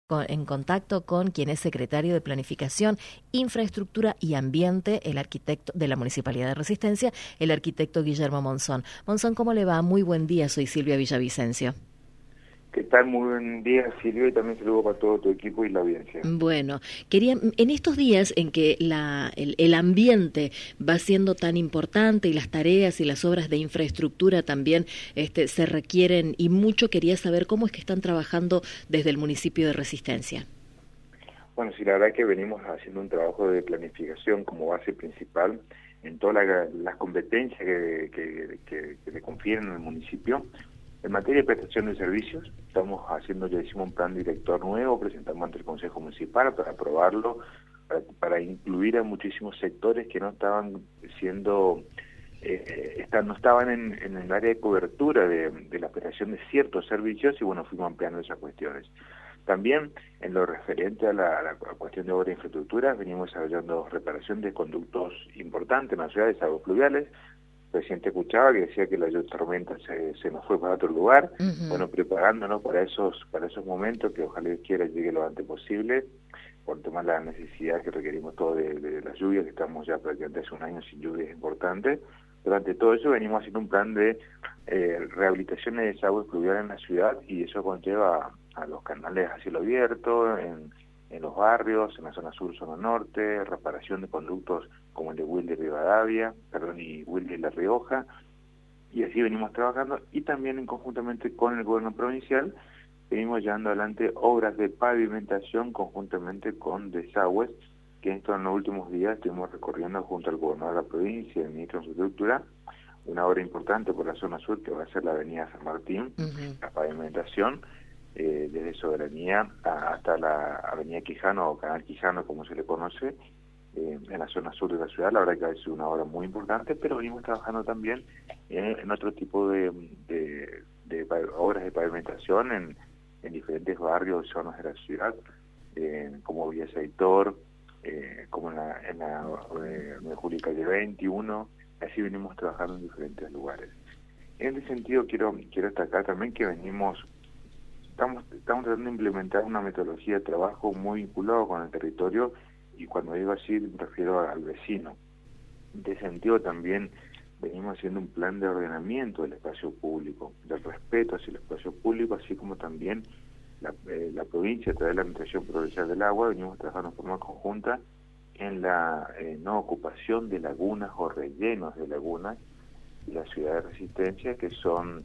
en contacto con quien es secretario de Planificación, Infraestructura y Ambiente, el arquitecto de la Municipalidad de Resistencia, el arquitecto Guillermo Monzón. Monzón, ¿cómo le va? Muy buen día, soy Silvia Villavicencio. ¿Qué tal? Muy buen día, Silvia, y también saludo para todo tu equipo y la audiencia. Bueno, en estos días en que el ambiente va siendo tan importante y las tareas y las obras de infraestructura también se requieren y mucho, quería saber cómo es que están trabajando desde el municipio de Resistencia. Bueno, sí, la verdad que venimos haciendo un trabajo de planificación como base principal en todas las competencias que le confieren al municipio. En materia de prestación de servicios, ya hicimos un plan director nuevo, presentamos ante el Consejo Municipal para aprobarlo, para incluir a muchísimos sectores que no estaban siendo, no estaban en el área de cobertura de la prestación de ciertos servicios, y bueno, fuimos ampliando esas cuestiones. También, en lo referente a la cuestión de obra de infraestructura, venimos desarrollando reparación de conductos importantes en las ciudades, aguas fluviales. Recién te escuchaba que decía que la tormenta se nos fue para otro lugar. Bueno, preparándonos para esos momentos, que ojalá Dios quiera llegue lo antes posible, por tomar la necesidad que requerimos todo de las lluvias, que estamos ya prácticamente hace un año sin lluvias importantes. Durante todo eso venimos haciendo un plan de rehabilitación de desagüe fluvial en la ciudad, y eso conlleva a los canales a cielo abierto, en los barrios, en la zona sur, zona norte, reparación de conductos como el de Wilde Rivadavia, y Wilde La Rioja, y así venimos trabajando, y también conjuntamente con el gobierno provincial venimos llevando adelante obras de pavimentación conjuntamente con desagües, que esto en los últimos días estuvimos recorriendo junto al gobernador de la provincia y el ministro de Infraestructura, una obra importante por la zona sur que va a ser la avenida San Martín, la pavimentación, desde Soberanía hasta la avenida Quijano o Canal Quijano, como se le conoce, en la zona sur de la ciudad. La verdad que ha sido una obra muy importante, pero venimos trabajando también en otro tipo de obras de pavimentación en diferentes barrios y zonas de la ciudad, como Villa Seitor, como en la Julio Calle 21, así venimos trabajando en diferentes lugares. En ese sentido quiero destacar también que estamos tratando de implementar una metodología de trabajo muy vinculado con el territorio, y cuando digo así me refiero al vecino. En ese sentido también venimos haciendo un plan de ordenamiento del espacio público, del respeto hacia el espacio público, así como también la provincia, a través de la Administración Provincial del Agua, venimos trabajando de forma conjunta en la no ocupación de lagunas o rellenos de lagunas de la ciudad de Resistencia, que son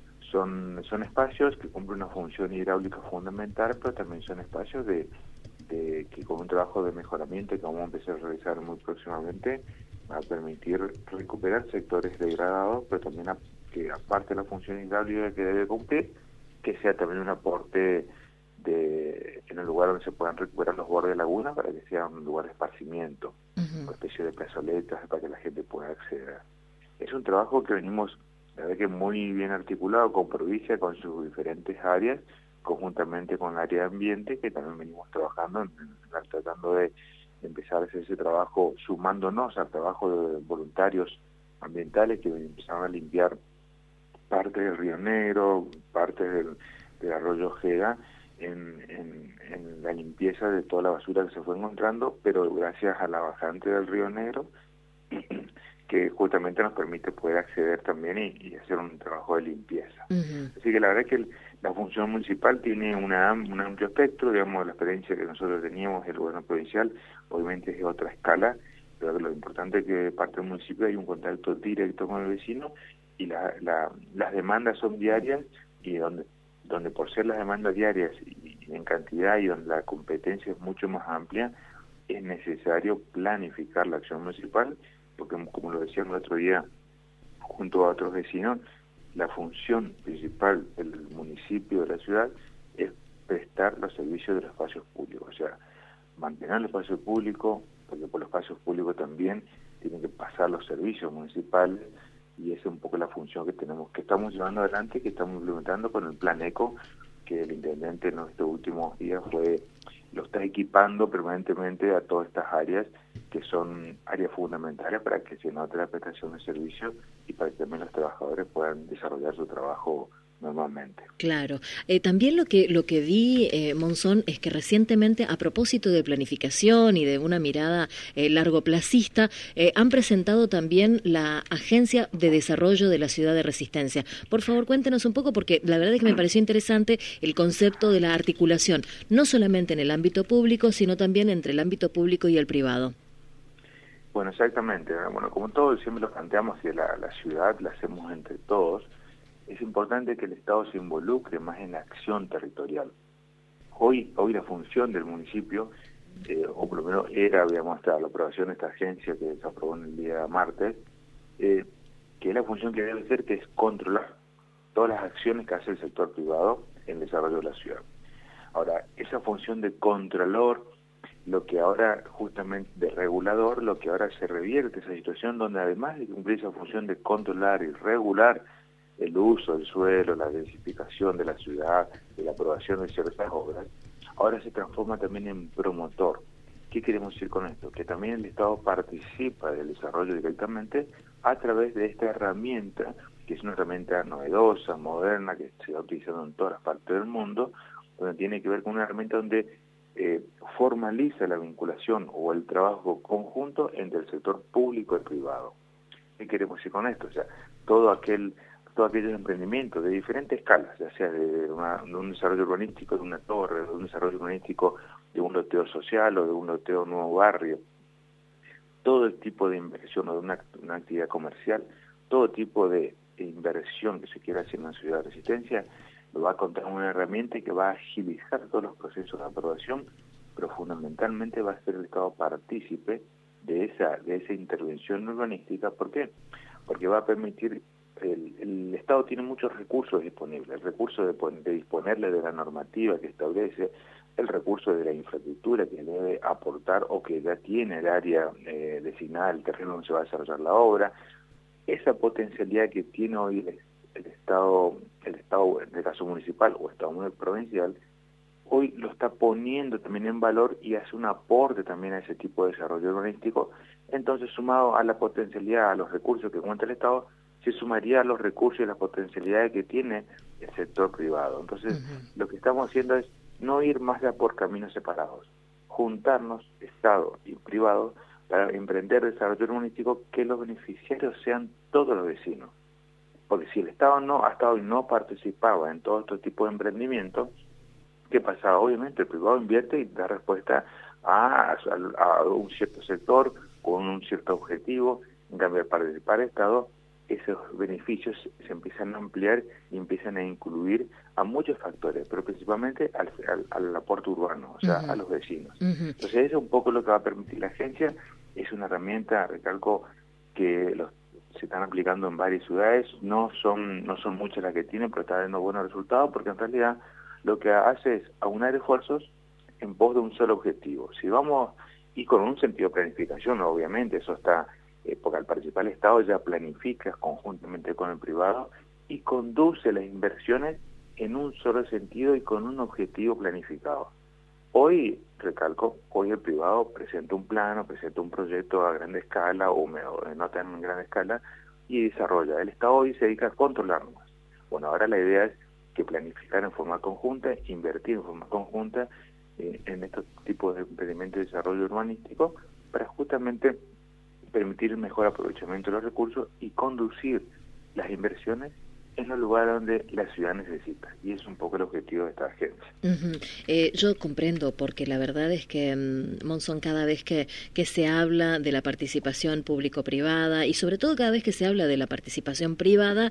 espacios que cumplen una función hidráulica fundamental, pero también son espacios que con un trabajo de mejoramiento que vamos a empezar a realizar muy próximamente, va a permitir recuperar sectores degradados, pero también que aparte de la función hidráulica que debe cumplir, que sea también un aporte en el lugar donde se puedan recuperar los bordes de laguna, para que sea un lugar de esparcimiento, una especie de plazoletas para que la gente pueda acceder. Es un trabajo que venimos, la verdad que muy bien articulado con provincia, con sus diferentes áreas, conjuntamente con el área de ambiente, que también venimos trabajando, tratando de empezar a hacer ese trabajo, sumándonos al trabajo de voluntarios ambientales que empezaron a limpiar parte del Río Negro, parte del arroyo Ojeda, en la limpieza de toda la basura que se fue encontrando, pero gracias a la bajante del Río Negro, que justamente nos permite poder acceder también y hacer un trabajo de limpieza. Así que la verdad es que la función municipal tiene un amplio espectro, digamos, la experiencia que nosotros teníamos del gobierno provincial, obviamente es de otra escala, pero lo importante es que de parte del municipio hay un contacto directo con el vecino, y las demandas son diarias, y donde por ser las demandas diarias y en cantidad, y donde la competencia es mucho más amplia, es necesario planificar la acción municipal, porque como lo decíamos el otro día junto a otros vecinos, la función principal del municipio, de la ciudad, es prestar los servicios de los espacios públicos, o sea, mantener el espacio público, porque por los espacios públicos también tienen que pasar los servicios municipales, y esa es un poco la función que estamos llevando adelante, que estamos implementando con el Plan ECO, que el intendente en estos últimos días lo está equipando permanentemente a todas estas áreas, que son áreas fundamentales para que se note la prestación de servicios y para que también los trabajadores puedan desarrollar su trabajo normalmente. Claro. También lo que vi, Monzón, es que recientemente, a propósito de planificación y de una mirada largoplacista, han presentado también la Agencia de Desarrollo de la Ciudad de Resistencia. Por favor, cuéntenos un poco, porque la verdad es que me pareció interesante el concepto de la articulación, no solamente en el ámbito público, sino también entre el ámbito público y el privado. Bueno, exactamente. Bueno, como todos siempre lo planteamos, y la ciudad la hacemos entre todos, es importante que el Estado se involucre más en la acción territorial. Hoy la función del municipio, o por lo menos habíamos hasta la aprobación de esta agencia que se aprobó en el día martes, que es la función que debe ser, que es controlar todas las acciones que hace el sector privado en el desarrollo de la ciudad. Ahora, esa función de controlador, lo que ahora, justamente de regulador, lo que ahora se revierte esa situación donde además de cumplir esa función de controlar y regular el uso del suelo, la densificación de la ciudad, de la aprobación de ciertas obras, ahora se transforma también en promotor. ¿Qué queremos decir con esto? Que también el Estado participa del desarrollo directamente a través de esta herramienta, que es una herramienta novedosa, moderna, que se va utilizando en todas las partes del mundo, donde tiene que ver con una herramienta donde formaliza la vinculación o el trabajo conjunto entre el sector público y privado. ¿Qué queremos decir con esto? O sea, todos aquellos emprendimientos de diferentes escalas, ya sea de un desarrollo urbanístico de una torre, de un desarrollo urbanístico de un loteo social o de un loteo nuevo barrio, todo el tipo de inversión o de una actividad comercial, todo tipo de inversión que se quiera hacer en la ciudad de Resistencia, lo va a contar una herramienta que va a agilizar todos los procesos de aprobación, pero fundamentalmente va a ser el Estado partícipe de esa intervención urbanística. ¿Por qué? Porque va a permitir, el Estado tiene muchos recursos disponibles, el recurso de disponerle de la normativa que establece, el recurso de la infraestructura que debe aportar o que ya tiene el área designada, el terreno donde se va a desarrollar la obra, esa potencialidad que tiene hoy el Estado, en el caso municipal o Estado provincial, hoy lo está poniendo también en valor y hace un aporte también a ese tipo de desarrollo urbanístico. Entonces, sumado a la potencialidad, a los recursos que cuenta el Estado, se sumaría a los recursos y las potencialidades que tiene el sector privado. Entonces, lo que estamos haciendo es no ir más allá por caminos separados, juntarnos, Estado y privado, para emprender desarrollo urbanístico que los beneficiarios sean todos los vecinos. Porque si el Estado hasta hoy no participaba en todo este tipo de emprendimientos, ¿qué pasaba? Obviamente el privado invierte y da respuesta a un cierto sector con un cierto objetivo. En cambio, al participar el Estado, esos beneficios se empiezan a ampliar y empiezan a incluir a muchos factores, pero principalmente al aporte urbano, o sea, a los vecinos. Entonces, eso es un poco lo que va a permitir la agencia. Es una herramienta, recalco, que se están aplicando en varias ciudades, no son muchas las que tienen, pero está dando buenos resultados, porque en realidad lo que hace es aunar esfuerzos en pos de un solo objetivo. Si vamos, y con un sentido de planificación, obviamente, eso está, porque al participar el Estado ya planifica conjuntamente con el privado y conduce las inversiones en un solo sentido y con un objetivo planificado. Hoy, recalco, hoy el privado presenta un plano, presenta un proyecto a gran escala o no tan gran escala y desarrolla. El Estado hoy se dedica a controlar más. Bueno, ahora la idea es que planificar en forma conjunta, invertir en forma conjunta en estos tipos de emprendimientos de desarrollo urbanístico para justamente permitir el mejor aprovechamiento de los recursos y conducir las inversiones en los lugares donde la ciudad necesita, y es un poco el objetivo de esta agencia. Yo comprendo, porque la verdad es que, Monzón, cada vez que se habla de la participación público-privada, y sobre todo cada vez que se habla de la participación privada,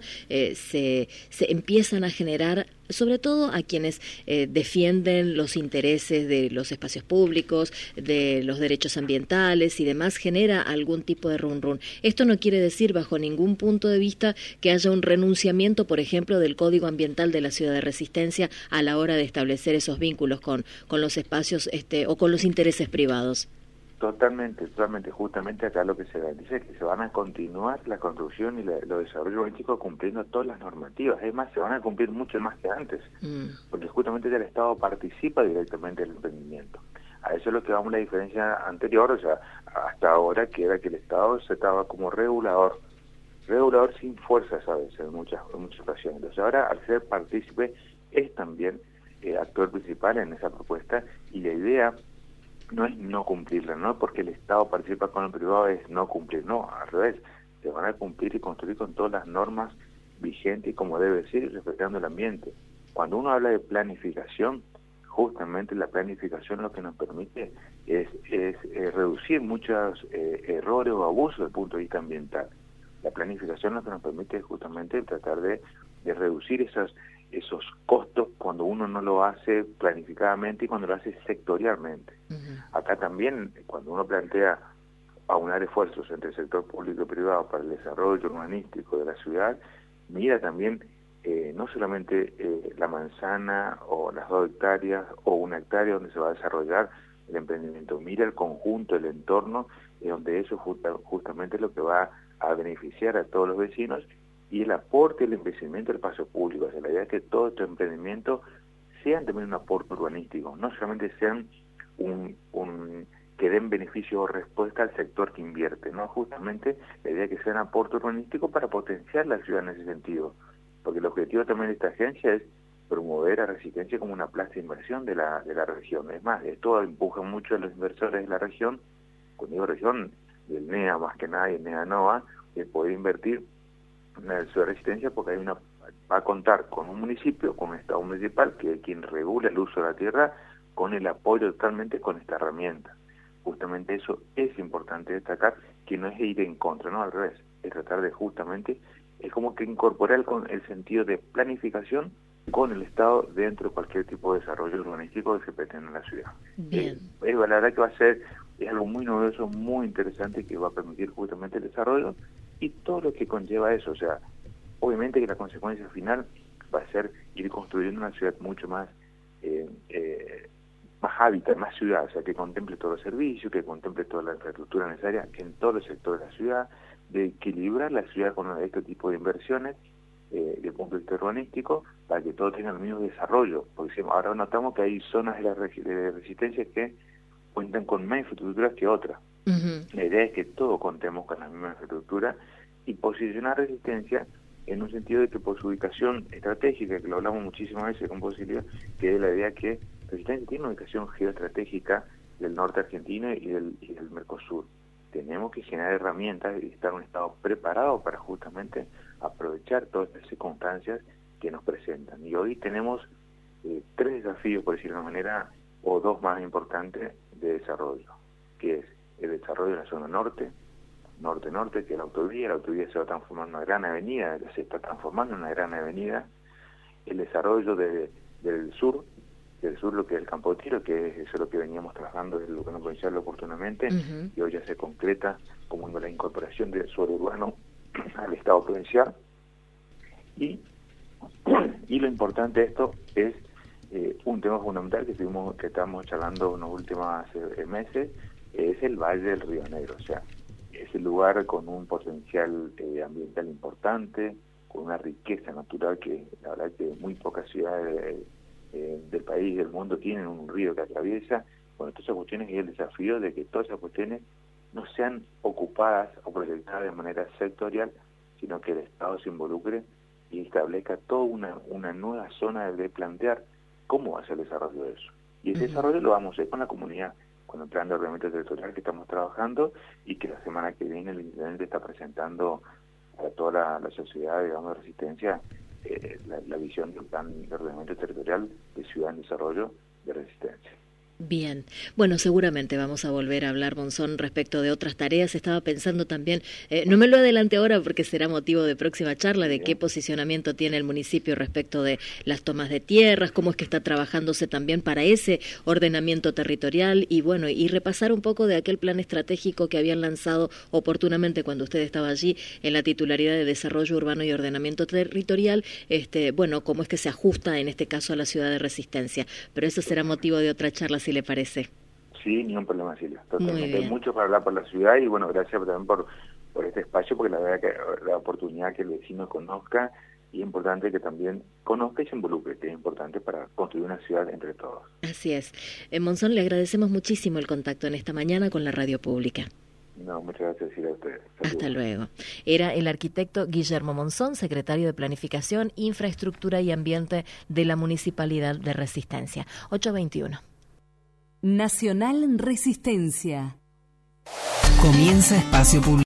se empiezan a generar, sobre todo a quienes defienden los intereses de los espacios públicos, de los derechos ambientales y demás, genera algún tipo de run-run. Esto no quiere decir, bajo ningún punto de vista, que haya un renunciamiento, por ejemplo, del Código Ambiental de la Ciudad de Resistencia a la hora de establecer esos vínculos con los espacios o con los intereses privados. Totalmente, justamente acá lo que se garantiza es que se van a continuar la construcción y los desarrollos urbanísticos cumpliendo todas las normativas. Es más, se van a cumplir mucho más que antes, porque justamente el Estado participa directamente en el emprendimiento. A eso es lo que vamos la diferencia anterior, o sea, hasta ahora, que era que el Estado se estaba como regulador, regulador sin fuerzas a veces, en muchas ocasiones. Entonces ahora, al ser partícipe, es también actor principal en esa propuesta, y la idea no es no cumplirla, no porque el Estado participa con el privado es no cumplir, no, al revés, se van a cumplir y construir con todas las normas vigentes como debe ser, respetando el ambiente. Cuando uno habla de planificación, justamente la planificación lo que nos permite es reducir muchos errores o abusos desde el punto de vista ambiental. La planificación lo que nos permite es justamente tratar de reducir esos costos cuando uno no lo hace planificadamente y cuando lo hace sectorialmente. Acá también, cuando uno plantea aunar esfuerzos entre el sector público y privado para el desarrollo urbanístico de la ciudad, mira también no solamente la manzana o las 2 hectáreas o 1 hectárea donde se va a desarrollar el emprendimiento, mira el conjunto, el entorno, donde eso justamente es lo que va a beneficiar a todos los vecinos, y el aporte, el envejecimiento del espacio público. O sea, la idea es que todos estos emprendimientos sean también un aporte urbanístico, no solamente sean que den beneficio o respuesta al sector que invierte, no, justamente la idea es que sea un aporte urbanístico para potenciar la ciudad en ese sentido, porque el objetivo también de esta agencia es promover a Resistencia como una plaza de inversión de la región. Es más, esto empuja mucho a los inversores de la región, cuando digo región, del NEA más que nada, y el NEA NOVA, de poder invertir en la ciudad de Resistencia, porque va a contar con un municipio, con un Estado municipal, que es quien regula el uso de la tierra, con el apoyo totalmente con esta herramienta. Justamente eso es importante destacar, que no es ir en contra, no, al revés, es tratar de justamente, es como que incorporar el sentido de planificación con el Estado dentro de cualquier tipo de desarrollo urbanístico que se pretende en la ciudad. Bien. La verdad que es algo muy novedoso, muy interesante, que va a permitir justamente el desarrollo y todo lo que conlleva eso. O sea, obviamente que la consecuencia final va a ser ir construyendo una ciudad mucho más hábitat, más ciudad, o sea, que contemple todos los servicios, que contemple toda la infraestructura necesaria en todos los sectores de la ciudad, de equilibrar la ciudad con este tipo de inversiones de punto de vista urbanístico, para que todos tengan el mismo desarrollo, porque ahora notamos que hay zonas de Resistencia que cuentan con más infraestructuras que otras. La idea es que todos contemos con la misma infraestructura y posicionar Resistencia en un sentido de que por su ubicación estratégica, que lo hablamos muchísimas veces con posibilidad, que es la idea que Resistencia tiene una ubicación geoestratégica del norte argentino y del Mercosur. Tenemos que generar herramientas y estar en un estado preparado para justamente aprovechar todas estas circunstancias que nos presentan. Y hoy tenemos 3 desafíos, por decirlo de una manera, o 2 más importantes de desarrollo, que es el desarrollo de la zona norte, que es la autovía se va a transformar en una gran avenida, se está transformando en una gran avenida, el desarrollo del sur lo que es el Campo de Tiro, que es eso lo que veníamos trabajando desde el gobierno provincial oportunamente, y hoy ya se concreta como la incorporación del suelo urbano al Estado provincial, y lo importante de esto es un tema fundamental que estamos charlando en los últimos meses, es el Valle del Río Negro. O sea, es el lugar con un potencial ambiental importante, con una riqueza natural que la verdad que muy pocas ciudades del país y del mundo tienen un río que atraviesa. Bueno, todas esas cuestiones, y el desafío de que todas esas cuestiones no sean ocupadas o proyectadas de manera sectorial, sino que el Estado se involucre y establezca toda una nueva zona de plantear cómo va a ser el desarrollo de eso. Y ese desarrollo lo vamos a hacer con la comunidad, con el plan de ordenamiento territorial que estamos trabajando, y que la semana que viene el intendente está presentando a toda la sociedad, digamos, de Resistencia, la visión del plan de ordenamiento territorial de Ciudad en Desarrollo de Resistencia. Bien, bueno, seguramente vamos a volver a hablar, Monzón, respecto de otras tareas. Estaba pensando también, no me lo adelante ahora porque será motivo de próxima charla, de qué posicionamiento tiene el municipio respecto de las tomas de tierras, cómo es que está trabajándose también para ese ordenamiento territorial, y bueno, y repasar un poco de aquel plan estratégico que habían lanzado oportunamente cuando usted estaba allí en la titularidad de Desarrollo Urbano y Ordenamiento Territorial, bueno, cómo es que se ajusta en este caso a la ciudad de Resistencia. Pero eso será motivo de otra charla, si le parece. Sí, ni un problema, Silvia. Totalmente. Hay mucho para hablar por la ciudad, y bueno, gracias también por este espacio, porque la verdad que la oportunidad que el vecino conozca, y es importante que también conozca y se involucre, que es importante para construir una ciudad entre todos. Así es. Monzón, le agradecemos muchísimo el contacto en esta mañana con la radio pública. No, muchas gracias a ustedes. Saludos. Hasta luego. Era el arquitecto Guillermo Monzón, secretario de Planificación, Infraestructura y Ambiente de la Municipalidad de Resistencia. 8:21. Nacional Resistencia. Comienza Espacio Público.